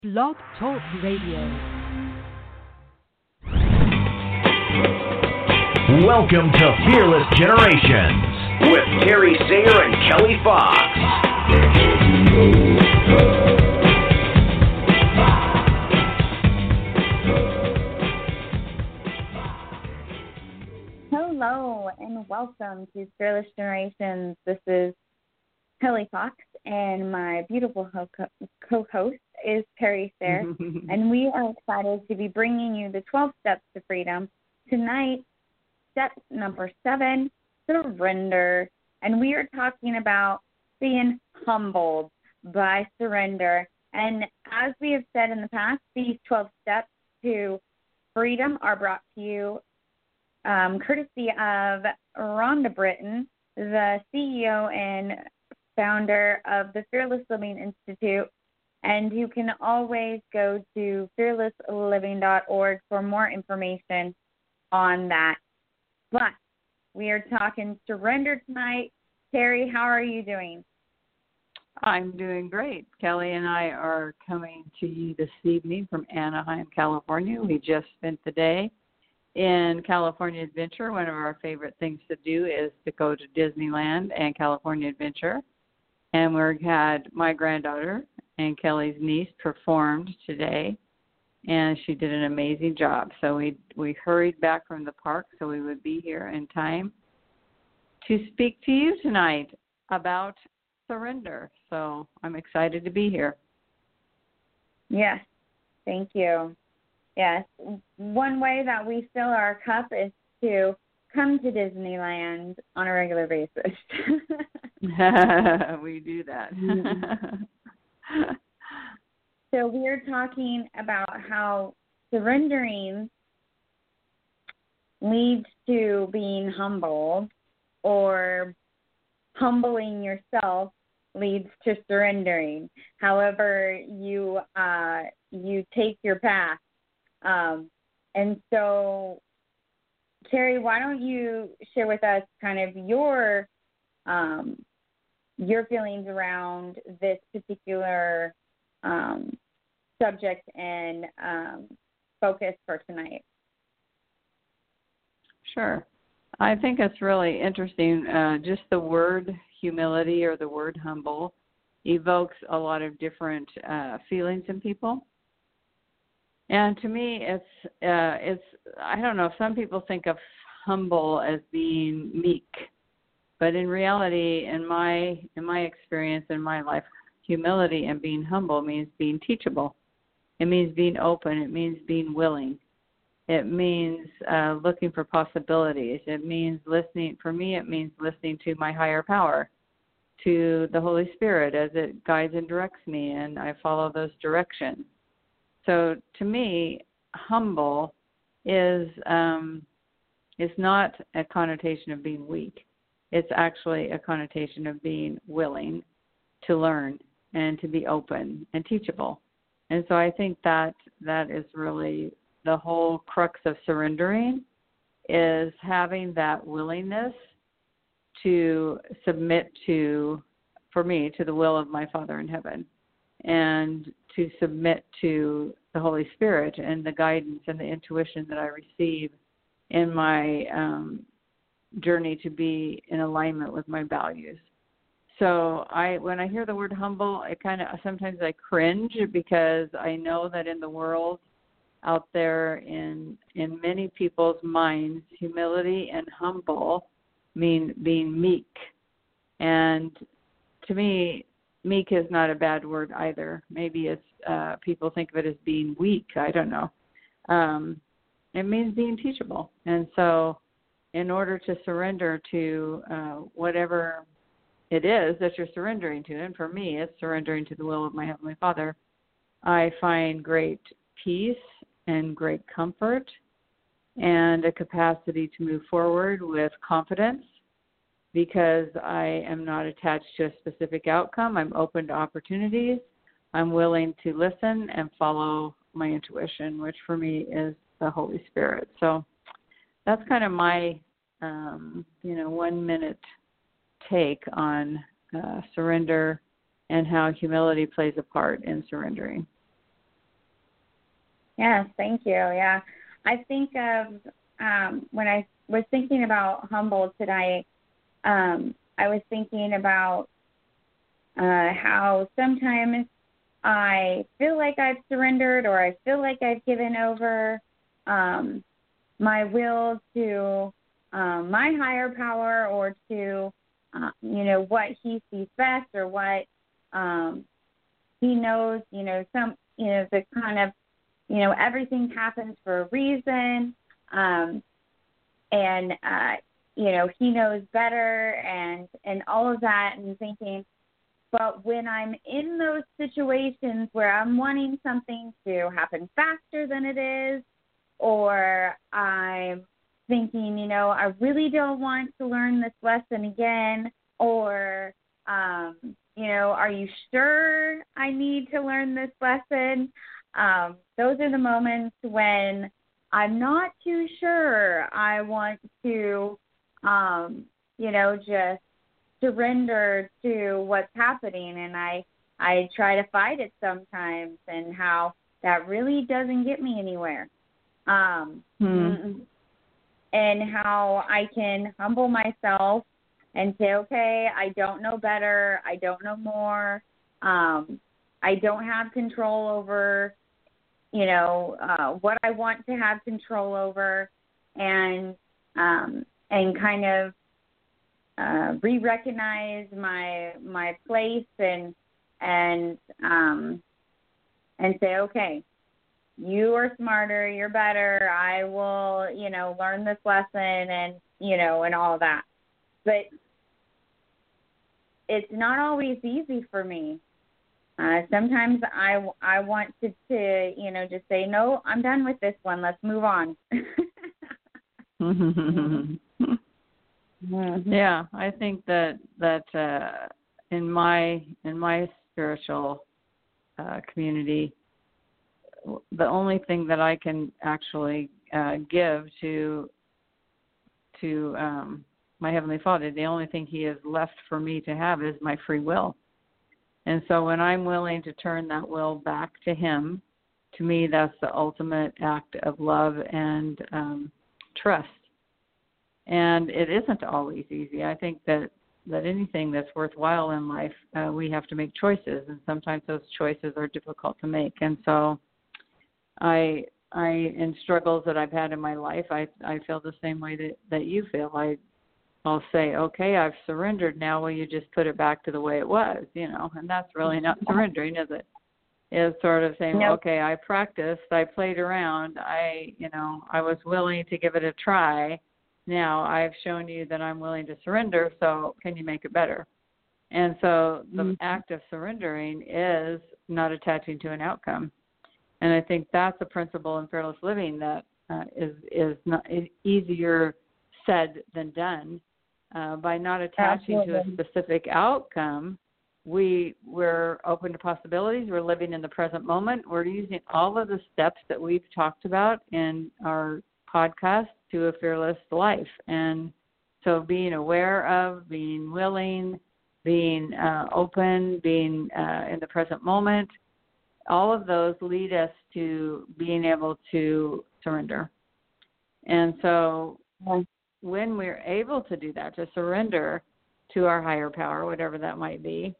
Blog Talk Radio. Welcome to Fearless Generations with Terry Sayer and Kelly Fox. Hello and welcome to Fearless Generations. This is Kelly Fox and my beautiful co-host is Terry Sayer, and we are excited to be bringing you the 12 Steps to Freedom. Tonight, step number 7, surrender, and we are talking about being humbled by surrender. And as we have said in the past, these 12 steps to freedom are brought to you courtesy of Rhonda Britton, the CEO and founder of the Fearless Living Institute. And you can always go to fearlessliving.org for more information on that. But we are talking surrender tonight. Terry, how are you doing? I'm doing great. Kelly and I are coming to you this evening from Anaheim, California. We just spent the day in California Adventure. One of our favorite things to do is to go to Disneyland and California Adventure. And we had my granddaughter and Kelly's niece performed today, and she did an amazing job. So we hurried back from the park so we would be here in time to speak to you tonight about surrender. So I'm excited to be here. Yes, thank you. Yes, one way that we fill our cup is to come to Disneyland on a regular basis. We do that. So we're talking about how surrendering leads to being humbled, or humbling yourself leads to surrendering. However, you take your path. And so, Terry, why don't you share with us kind of your feelings around this particular subject and focus for tonight? Sure. I think it's really interesting. Just the word humility or the word humble evokes a lot of different feelings in people. And to me, it's I don't know, some people think of humble as being meek, but in reality, in my experience in my life, humility and being humble means being teachable. It means being open. It means being willing. It means looking for possibilities. It means listening. For me, it means listening to my higher power, to the Holy Spirit as it guides and directs me, and I follow those directions. So to me, humble is not a connotation of being weak. It's actually a connotation of being willing to learn and to be open and teachable. And so I think that is really the whole crux of surrendering, is having that willingness to submit to, for me, to the will of my Father in heaven, and to submit to the Holy Spirit and the guidance and the intuition that I receive in my journey to be in alignment with my values. So when I hear the word humble, sometimes I cringe, because I know that in the world out there, in many people's minds, humility and humble mean being meek. And to me, meek is not a bad word either. Maybe it's people think of it as being weak. I don't know. It means being teachable. And so in order to surrender to whatever it is that you're surrendering to, and for me it's surrendering to the will of my Heavenly Father, I find great peace and great comfort and a capacity to move forward with confidence, because I am not attached to a specific outcome. I'm open to opportunities. I'm willing to listen and follow my intuition, which for me is the Holy Spirit. So that's kind of my, 1 minute take on surrender and how humility plays a part in surrendering. Yes, thank you. Yeah. I think of when I was thinking about humble today, I was thinking about how sometimes I feel like I've surrendered or I feel like I've given over my will to my higher power or to, what he sees best or what he knows, the kind of, everything happens for a reason. And he knows better and all of that, and thinking, but when I'm in those situations where I'm wanting something to happen faster than it is, or I'm thinking, I really don't want to learn this lesson again, or, are you sure I need to learn this lesson? Those are the moments when I'm not too sure I want to, just surrender to what's happening, and I try to fight it sometimes, and how that really doesn't get me anywhere. And how I can humble myself and say, okay, I don't know better, I don't know more, I don't have control over, what I want to have control over, and kind of re-recognize my place and say, okay, you are smarter, you're better, I will, learn this lesson and, and all of that. But it's not always easy for me. Sometimes I want to just say, no, I'm done with this one, let's move on. Yeah, I think that in my spiritual community, the only thing that I can actually give to my Heavenly Father, the only thing He has left for me to have is my free will. And so when I'm willing to turn that will back to Him, to me that's the ultimate act of love and trust. And it isn't always easy. I think that anything that's worthwhile in life, we have to make choices, and sometimes those choices are difficult to make. And so I in struggles that I've had in my life, I feel the same way that you feel. I'll say, okay, I've surrendered. Now will you just put it back to the way it was, and that's really not surrendering, is it? It's sort of saying, Nope. Okay, I practiced, I played around, I was willing to give it a try. Now I've shown you that I'm willing to surrender, so can you make it better? And so the act of surrendering is not attaching to an outcome. And I think that's a principle in fearless living that is easier said than done. By not attaching to a specific outcome, we're open to possibilities. We're living in the present moment. We're using all of the steps that we've talked about in our podcast to a fearless life. And so being aware of, being willing, being open, being in the present moment, all of those lead us to being able to surrender. And so when we're able to do that, to surrender to our higher power, whatever that might be,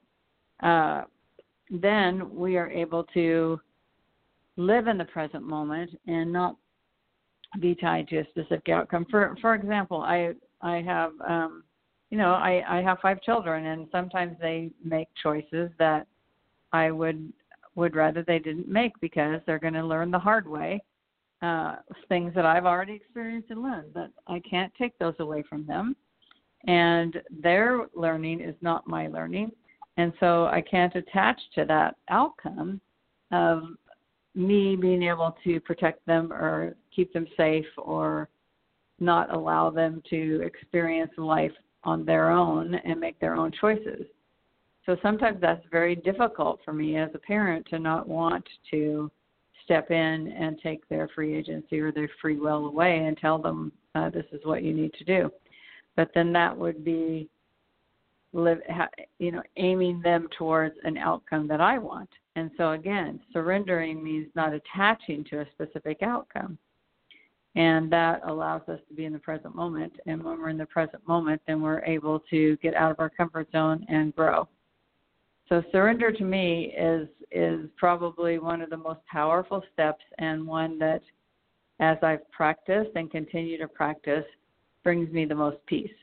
then we are able to live in the present moment and not be tied to a specific outcome. For example, I have I have 5 children, and sometimes they make choices that I would rather they didn't make, because they're going to learn the hard way. Things that I've already experienced and learned, that I can't take those away from them. And their learning is not my learning. And so I can't attach to that outcome of me being able to protect them or keep them safe or not allow them to experience life on their own and make their own choices. So sometimes that's very difficult for me as a parent to not want to step in and take their free agency or their free will away and tell them this is what you need to do. But then that would be aiming them towards an outcome that I want. And so, again, surrendering means not attaching to a specific outcome. And that allows us to be in the present moment. And when we're in the present moment, then we're able to get out of our comfort zone and grow. So surrender to me is probably one of the most powerful steps, and one that, as I've practiced and continue to practice, brings me the most peace.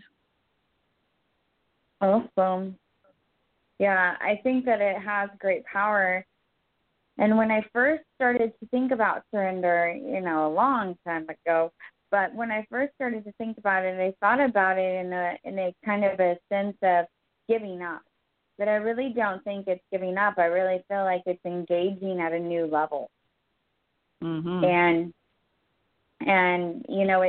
Awesome. Yeah, I think that it has great power. And when I first started to think about surrender, a long time ago, but when I first started to think about it, I thought about it in a kind of a sense of giving up. But I really don't think it's giving up. I really feel like it's engaging at a new level. Mm-hmm. And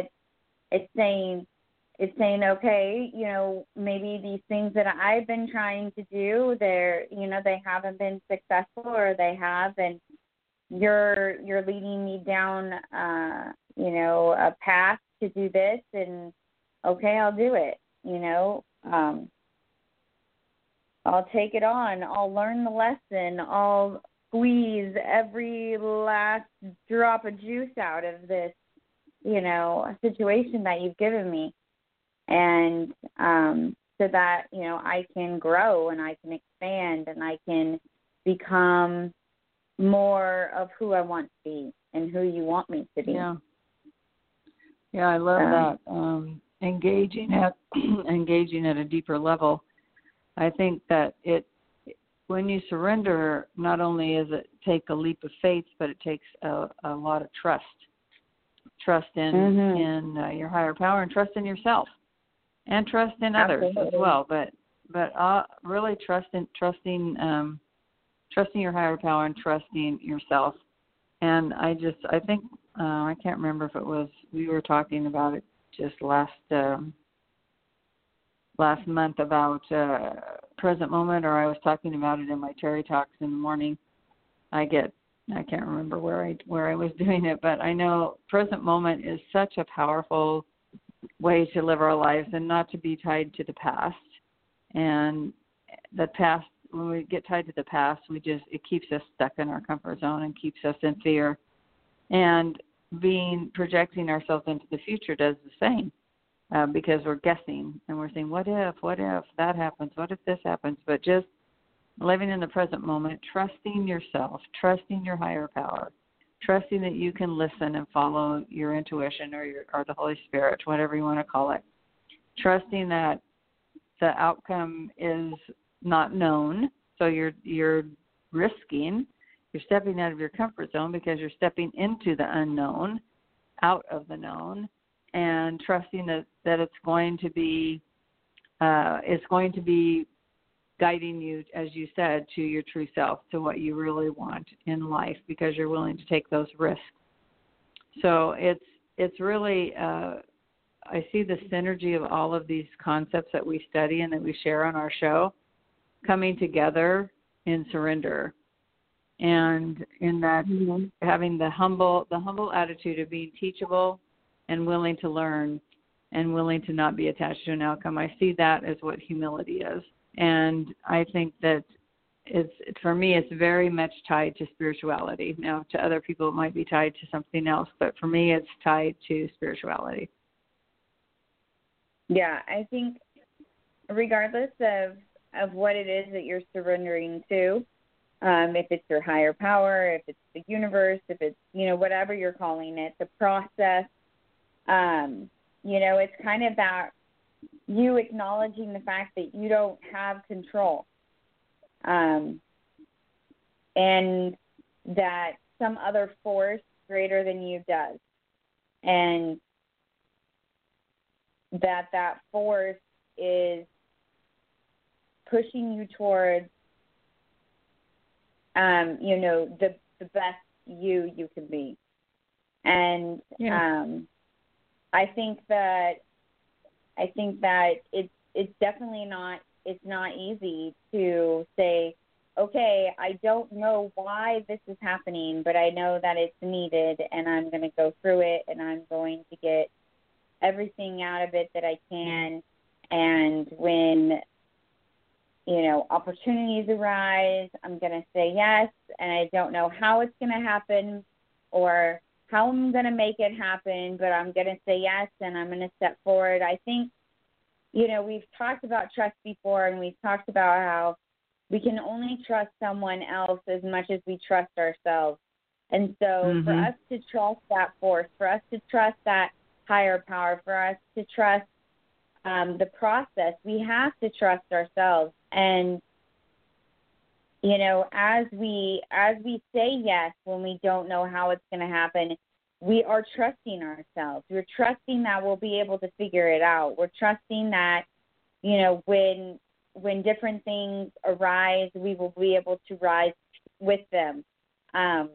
it's saying, okay, maybe these things that I've been trying to do, they haven't been successful, or they have, and you're leading me down, a path to do this, and okay, I'll do it. I'll take it on. I'll learn the lesson. I'll squeeze every last drop of juice out of this, situation that you've given me. And so that, I can grow and I can expand and I can become more of who I want to be and who you want me to be. Yeah, I love that. Engaging at a deeper level. I think that when you surrender, not only does it take a leap of faith, but it takes a lot of trust in your higher power, and trust in yourself. And trust in others as well, but really trusting your higher power and trusting yourself. And I think I can't remember if it was, we were talking about it just last month about present moment, or I was talking about it in my Terry Talks in the morning. I can't remember where I was doing it, but I know present moment is such a powerful way to live our lives and not to be tied to the past. And the past, when we get tied to the past, it keeps us stuck in our comfort zone and keeps us in fear. And projecting ourselves into the future does the same, because we're guessing and we're saying, what if that happens? What if this happens? But just living in the present moment, trusting yourself, trusting your higher power, trusting that you can listen and follow your intuition or the Holy Spirit, whatever you want to call it. Trusting that the outcome is not known, so you're stepping out of your comfort zone because you're stepping into the unknown, out of the known, and trusting that it's going to be guiding you, as you said, to your true self, to what you really want in life, because you're willing to take those risks. So it's really, I see the synergy of all of these concepts that we study and that we share on our show coming together in surrender, and in that having the humble attitude of being teachable and willing to learn and willing to not be attached to an outcome. I see that as what humility is. And I think that for me, it's very much tied to spirituality. Now, to other people, it might be tied to something else, but for me, it's tied to spirituality. Yeah, I think regardless of what it is that you're surrendering to, if it's your higher power, if it's the universe, if it's, whatever you're calling it, the process, it's kind of that you acknowledging the fact that you don't have control, and that some other force greater than you does, and that force is pushing you towards, the best you can be. And I think that it's definitely not easy to say, okay, I don't know why this is happening, but I know that it's needed, and I'm going to go through it, and I'm going to get everything out of it that I can. And when opportunities arise, I'm going to say yes, and I don't know how it's going to happen or how I'm going to make it happen, but I'm going to say yes, and I'm going to step forward. I think, we've talked about trust before, and we've talked about how we can only trust someone else as much as we trust ourselves. And so for us to trust that force, for us to trust that higher power, for us to trust the process, we have to trust ourselves. And, as we say yes when we don't know how it's going to happen, we are trusting ourselves. We're trusting that we'll be able to figure it out. We're trusting that, when different things arise, we will be able to rise with them. And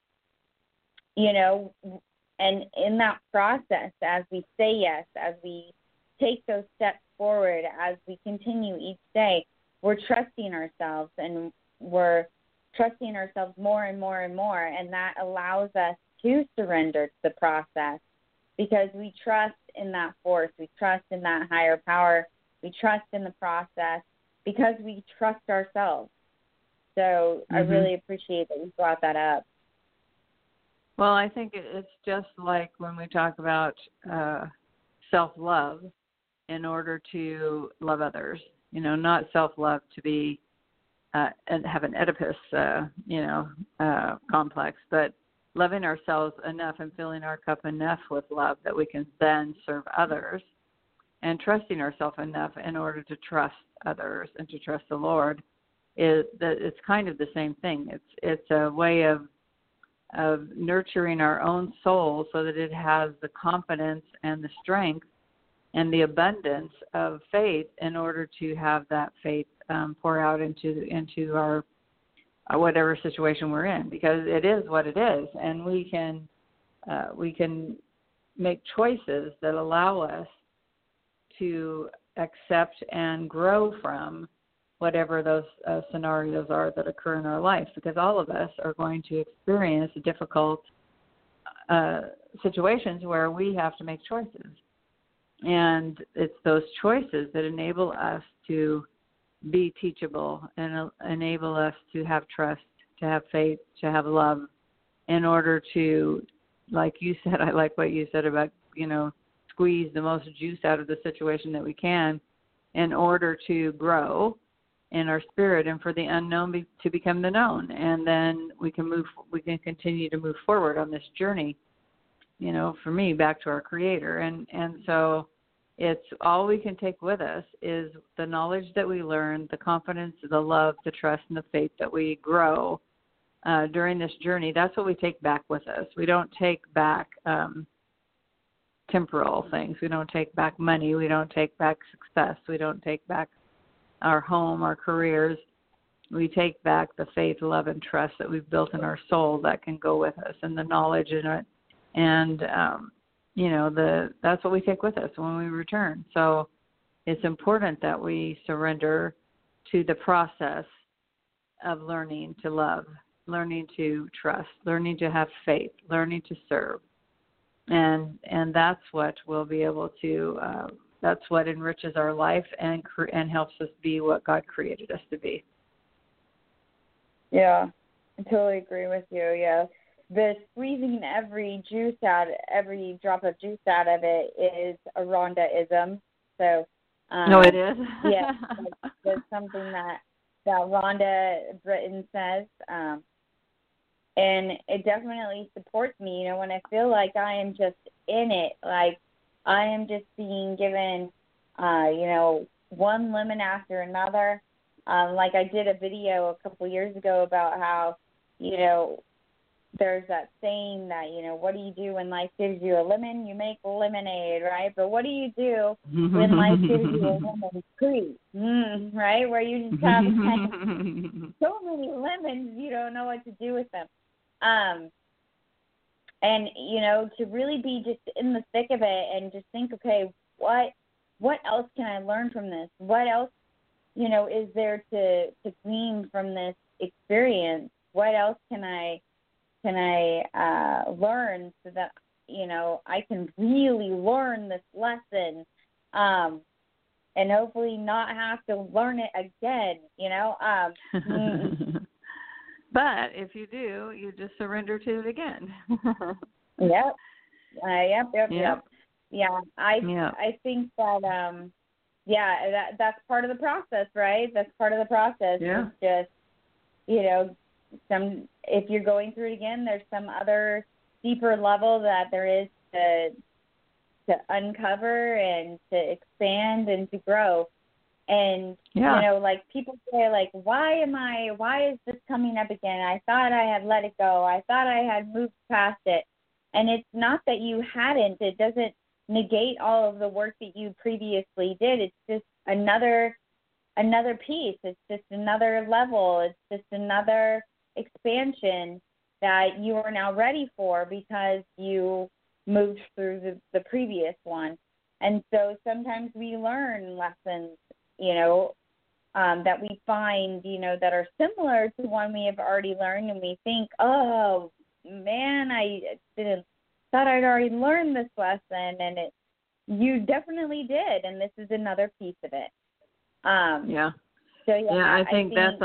in that process, as we say yes, as we take those steps forward, as we continue each day, we're trusting ourselves, and we're trusting ourselves more and more and more, and that allows us to surrender to the process because we trust in that force, we trust in that higher power, we trust in the process because we trust ourselves. So I really appreciate that you brought that up. Well, I think it's just like when we talk about self-love in order to love others, not self-love to be and have an Oedipus, complex, but loving ourselves enough and filling our cup enough with love that we can then serve others, and trusting ourselves enough in order to trust others and to trust the Lord. Is that it's kind of the same thing. It's a way of nurturing our own soul so that it has the confidence and the strength and the abundance of faith in order to have that faith pour out into our whatever situation we're in, because it is what it is, and we can make choices that allow us to accept and grow from whatever those scenarios are that occur in our life, because all of us are going to experience difficult situations where we have to make choices. And it's those choices that enable us to be teachable and enable us to have trust, to have faith, to have love, in order to, like you said, I like what you said about, squeeze the most juice out of the situation that we can in order to grow in our spirit and for the unknown to become the known. And then we can continue to move forward on this journey, for me, back to our Creator. And so it's all we can take with us is the knowledge that we learn, the confidence, the love, the trust, and the faith that we grow during this journey. That's what we take back with us. We don't take back temporal things. We don't take back money. We don't take back success. We don't take back our home, our careers. We take back the faith, love, and trust that we've built in our soul that can go with us, and the knowledge in it. And, that's what we take with us when we return. So it's important that we surrender to the process of learning to love, learning to trust, learning to have faith, learning to serve. And that's what we'll be able to, that's what enriches our life and helps us be what God created us to be. Yeah, I totally agree with you. Yeah, the squeezing every drop of juice out of it is a Rhonda-ism. So, no, it is. Yeah, that's something that Rhonda Britton says, and it definitely supports me. When I feel like I am just in it, like I am just being given, one lemon after another. Like I did a video a couple years ago about how, there's that saying that, what do you do when life gives you a lemon? You make lemonade, right? But what do you do when life gives you a lemon tree, right? Where you just have so many lemons, you don't know what to do with them. And, to really be just in the thick of it and just think, okay, what else can I learn from this? What else, is there to glean from this experience? What else can I learn so that, I can really learn this lesson? and hopefully not have to learn it again, But if you do, you just surrender to it again. Yep. Yep. Yeah, I think that that's part of the process, right? That's part of the process. Yeah. It's just, if you're going through it again, there's some other deeper level that there is to uncover and to expand and to grow. And, like people say, like, why is this coming up again? I thought I had let it go. I thought I had moved past it. And it's not that you hadn't. It doesn't negate all of the work that you previously did. It's just another piece. It's just another level. It's just another expansion that you are now ready for because you moved through the previous one. And so sometimes we learn lessons, that we find, that are similar to one we have already learned, and we think, oh, man, I thought I'd already learned this lesson, and you definitely did, and this is another piece of it. So I think that's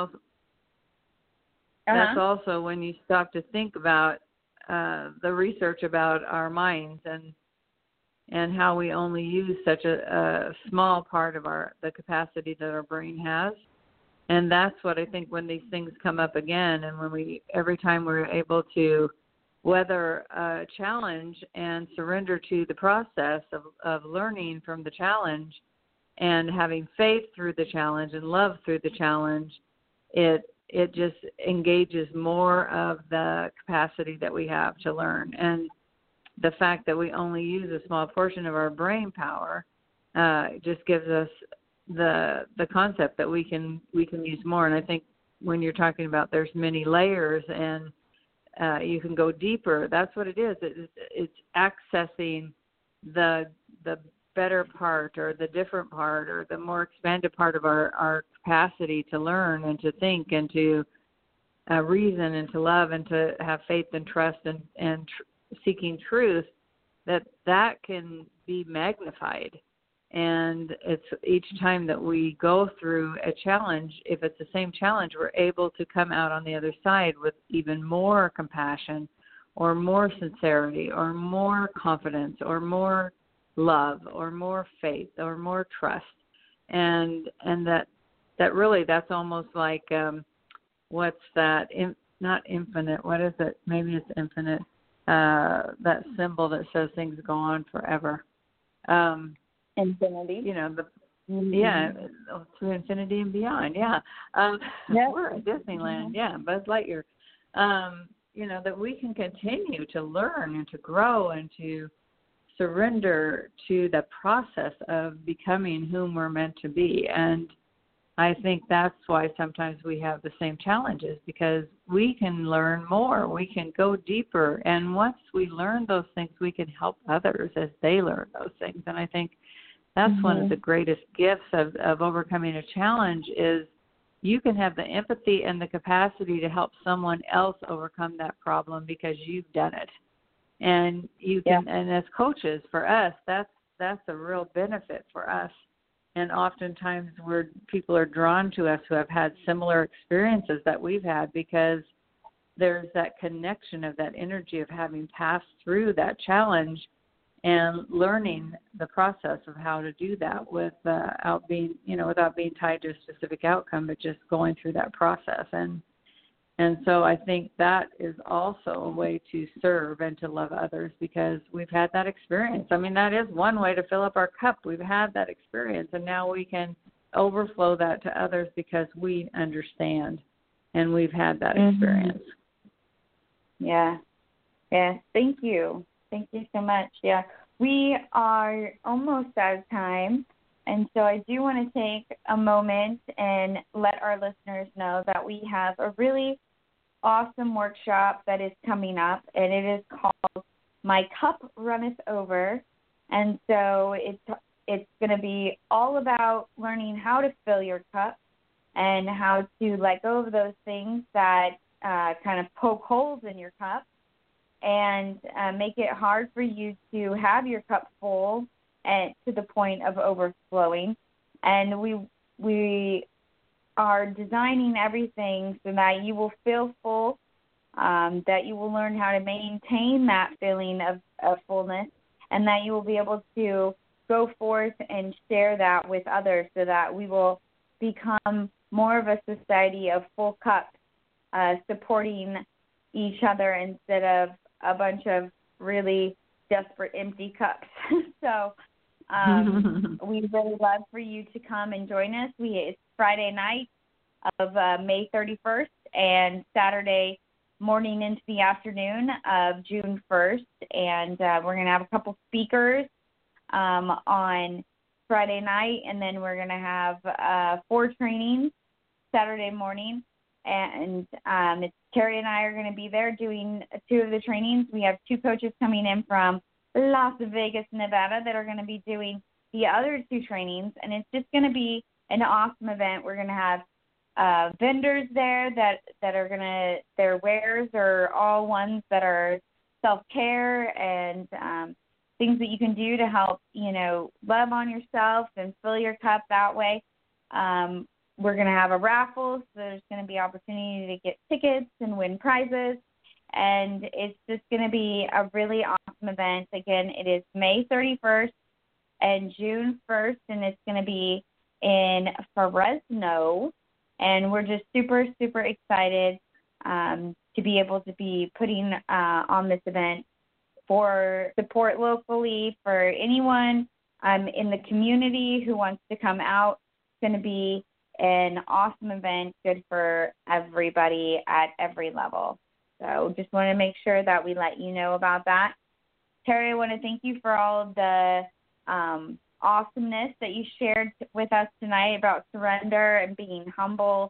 also when you stop to think about the research about our minds and how we only use such a small part of the capacity that our brain has. And that's what I think when these things come up again, and every time we're able to weather a challenge and surrender to the process of learning from the challenge and having faith through the challenge and love through the challenge, it just engages more of the capacity that we have to learn. And the fact that we only use a small portion of our brain power just gives us the concept that we can use more. And I think when you're talking about there's many layers and you can go deeper, that's what it is. It's accessing the better part or the different part or the more expanded part of our capacity to learn and to think and to reason and to love and to have faith and trust and seeking truth, that can be magnified. And it's each time that we go through a challenge, if it's the same challenge, we're able to come out on the other side with even more compassion or more sincerity or more confidence or more love or more faith or more trust. And that really, that's almost like, what's that, not infinite, what is it? Maybe it's infinite, that symbol that says things go on forever. Infinity. To infinity and beyond. We're at Disneyland. Buzz Lightyear. That we can continue to learn and to grow and to surrender to the process of becoming whom we're meant to be. And I think that's why sometimes we have the same challenges, because we can learn more, we can go deeper, and once we learn those things, we can help others as they learn those things. And I think that's one of the greatest gifts of overcoming a challenge is you can have the empathy and the capacity to help someone else overcome that problem because you've done it. And you can, and as coaches, for us, that's a real benefit for us. And oftentimes people are drawn to us who have had similar experiences that we've had, because there's that connection of that energy of having passed through that challenge and learning the process of how to do that without being tied to a specific outcome, but just going through that process. And so I think that is also a way to serve and to love others, because we've had that experience. I mean, that is one way to fill up our cup. We've had that experience, and now we can overflow that to others because we understand and we've had that experience. Yeah. Thank you. Thank you so much. Yeah. We are almost out of time. And so I do want to take a moment and let our listeners know that we have a really awesome workshop that is coming up, and it is called My Cup Runneth Over. And so it's going to be all about learning how to fill your cup and how to let go of those things that kind of poke holes in your cup and make it hard for you to have your cup full to the point of overflowing. And we are designing everything so that you will feel full, that you will learn how to maintain that feeling of fullness, and that you will be able to go forth and share that with others so that we will become more of a society of full cups, supporting each other instead of a bunch of really desperate empty cups. So we'd really love for you to come and join us. It's Friday night of May 31st and Saturday morning into the afternoon of June 1st. And we're going to have a couple speakers on Friday night, and then we're going to have 4 trainings Saturday morning. And it's Terry and I are going to be there doing 2 of the trainings. We have 2 coaches coming in from Las Vegas, Nevada, that are going to be doing the other 2 trainings, and it's just going to be an awesome event. We're going to have vendors there that are going to, their wares are all ones that are self-care and things that you can do to help, love on yourself and fill your cup that way. We're going to have a raffle, so there's going to be opportunity to get tickets and win prizes. And it's just going to be a really awesome event. Again, it is May 31st and June 1st, and it's going to be in Fresno. And we're just super, super excited to be able to be putting on this event for support locally for anyone in the community who wants to come out. It's going to be an awesome event, good for everybody at every level. So just want to make sure that we let you know about that. Terry, I want to thank you for all of the awesomeness that you shared with us tonight about surrender and being humble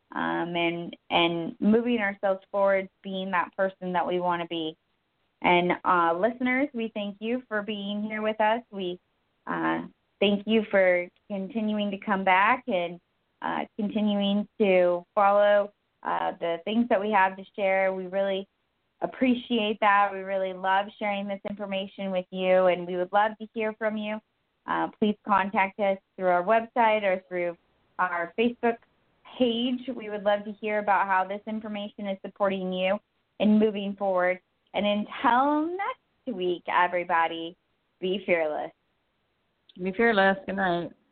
and moving ourselves forward, being that person that we want to be. And listeners, we thank you for being here with us. We thank you for continuing to come back and continuing to follow the things that we have to share. We really appreciate that. We really love sharing this information with you, and we would love to hear from you. Please contact us through our website or through our Facebook page. We would love to hear about how this information is supporting you in moving forward. And until next week, everybody, be fearless. Be fearless. Good night.